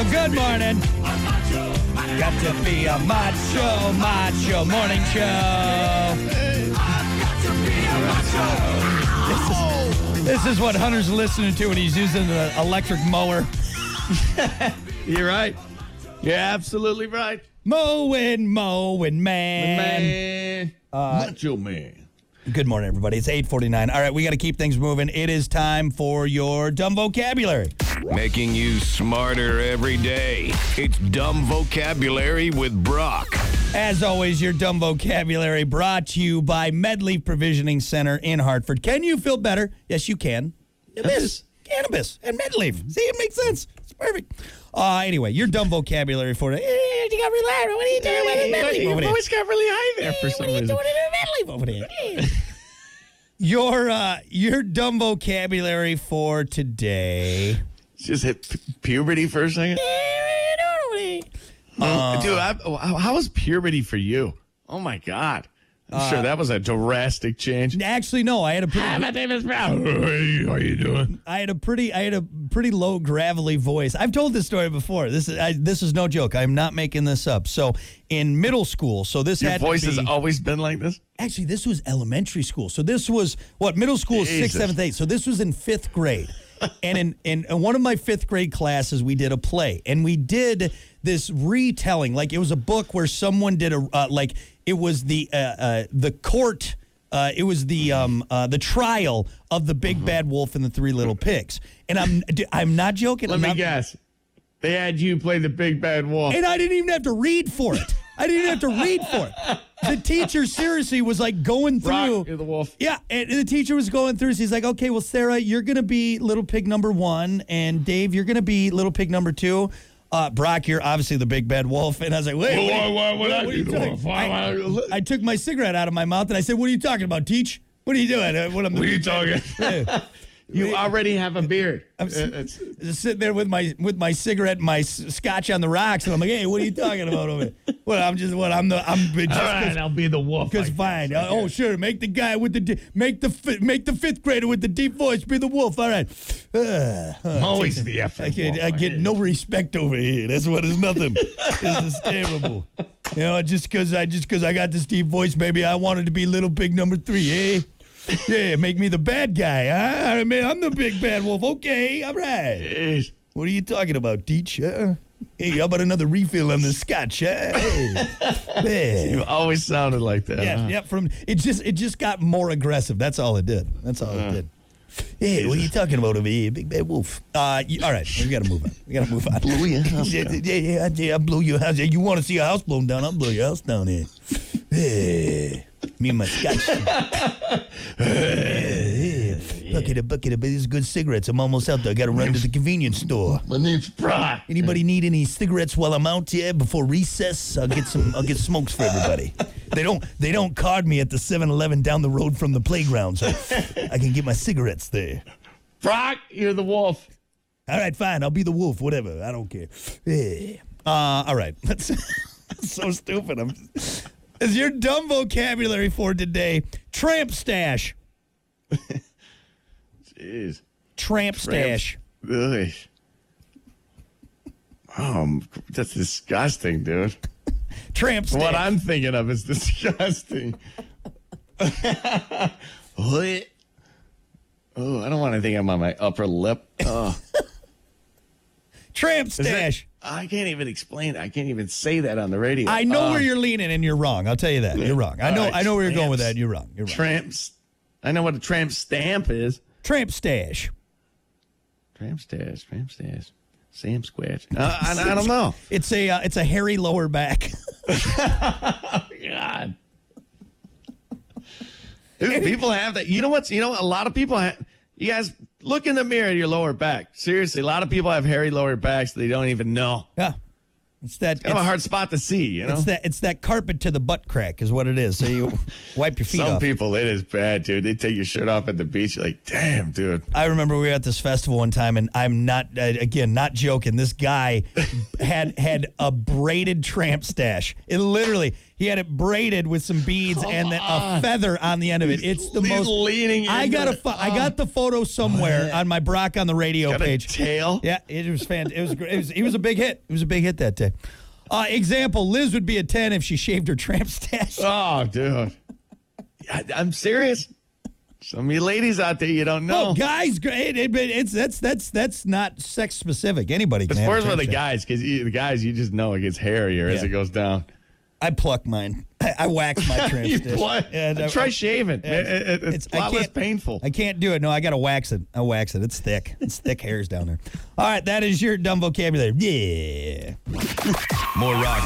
Well, good morning. Got to be a macho morning show. This is what Hunter's listening to when he's using the electric mower. You're right. You're absolutely right. Mowing, man. Macho man. Good morning, everybody. It's 8:49. All right, we got to keep things moving. It is time for your dumb vocabulary. Making you smarter every day. It's Dumb Vocabulary with Brock. As always, your dumb vocabulary brought to you by Medleaf Provisioning Center in Hartford. Can you feel better? Yes, you can. Cannabis and Medleaf. See, it makes sense. It's perfect. Anyway, your dumb vocabulary for it. You got really high. What are you doing with Medleaf over there? Your voice got really high there for some reason. What are you doing with Medleaf over there? Your dumb vocabulary for today. Just hit puberty for a second. Dude, how was puberty for you? Oh, my God. I'm sure that was a drastic change. Actually, no. I had a pretty. My name is Brown. Hey, how you doing? I had a pretty low gravelly voice. I've told this story before. This is no joke. I'm not making this up. So in middle school, Your voice has always been like this? Actually, this was elementary school. So this was middle school is 6th, 7th, 8th. So this was in 5th grade. And in one of my 5th grade classes, we did a play, and we did this retelling. Like, it was a book where someone did it was the court. It was the trial of the big bad wolf and the 3 little pigs. And I'm not joking. Let me guess. They had you play the big bad wolf. And I didn't even have to read for it. The teacher seriously was like going through. Brock, you're the wolf. Yeah, and the teacher was going through. So he's like, okay, well, Sarah, you're going to be little pig number 1. And Dave, you're going to be little pig number 2. Brock, you're obviously the big bad wolf. And I was like, wait, what are you doing? I took my cigarette out of my mouth and I said, what are you talking about, Teach? What are you doing? What are you talking? You already have a beard. I'm just sitting there with my cigarette and my scotch on the rocks, and I'm like, hey, what are you talking about over there? All right, I'll be the wolf. Because fine. Sure. Make the guy with make the 5th grader with the deep voice be the wolf. All right. Always the effing wolf. I get no respect over here. That's what is nothing. This is terrible. You know, just because I got this deep voice, maybe I wanted to be little pig number 3, eh? Yeah, make me the bad guy, huh? I mean, I'm the big bad wolf. Okay, all right. Yes. What are you talking about, Teach? Hey, how about another refill on the scotch? Hey. You always sounded like that. Yeah, huh? It just got more aggressive. That's all it did. Hey, Jesus. What are you talking about over here, big bad wolf? All right, we got to move on. Blew your house down. Yeah, I blew your house. You want to see a house blown down? I'll blow your house down here. Hey. Me and my scotch. Bucket of these good cigarettes. I'm almost out there. I got to run to the convenience store. My name's Brock. Anybody need any cigarettes while I'm out here before recess? I'll get smokes for everybody. They don't card me at the 7-Eleven down the road from the playground, so I can get my cigarettes there. Brock, you're the wolf. All right, fine. I'll be the wolf. Whatever. I don't care. All right. That's so stupid. Is your dumb vocabulary for today tramp stash? Jeez. Tramp stash. Ugh. That's disgusting, dude. Tramp stash. What I'm thinking of is disgusting. What? Oh, I don't want to think I'm on my upper lip. Oh. Tramp stash. I can't even explain it. I can't even say that on the radio. I know where you're leaning, and you're wrong. I'll tell you that. You're wrong. I know where you're going with that. You're wrong. Tramps. I know what a tramp stamp is. Tramp stash. Tramp stash. Sam Squatch. I don't know. It's a hairy lower back. Oh, God. People have that. You know what? A lot of people have. You guys look in the mirror at your lower back. Seriously, a lot of people have hairy lower backs that they don't even know. Yeah. It's kind of a hard spot to see, you know? It's that carpet to the butt crack is what it is. So you wipe your feet off. Some people, it is bad, dude. They take your shirt off at the beach. You're like, damn, dude. I remember we were at this festival one time, and I'm not, again, not joking. This guy had a braided tramp stash. It literally, he had it braided with some beads and then a feather on the end of it. It's the most leaning. I got the photo somewhere on my Brock on the Radio page. Tail. Yeah, it was fantastic. It was great. He was a big hit. It was a big hit that day. Example: Liz would be a 10 if she shaved her tramp stash. Oh, dude, I'm serious. Some of you ladies out there, you don't know. Oh, guys, that's not sex specific. Anybody can. As have far a as tramp the stash. guys, because the guys, you just know it gets hairier as Yeah. it goes down. I pluck mine. I wax my tramp You stash. pluck. Try shaving. It's a lot less painful. I can't do it. No, I got to wax it. I wax it. It's thick. It's thick hairs down there. All right, that is your dumb vocabulary. Yeah. More rock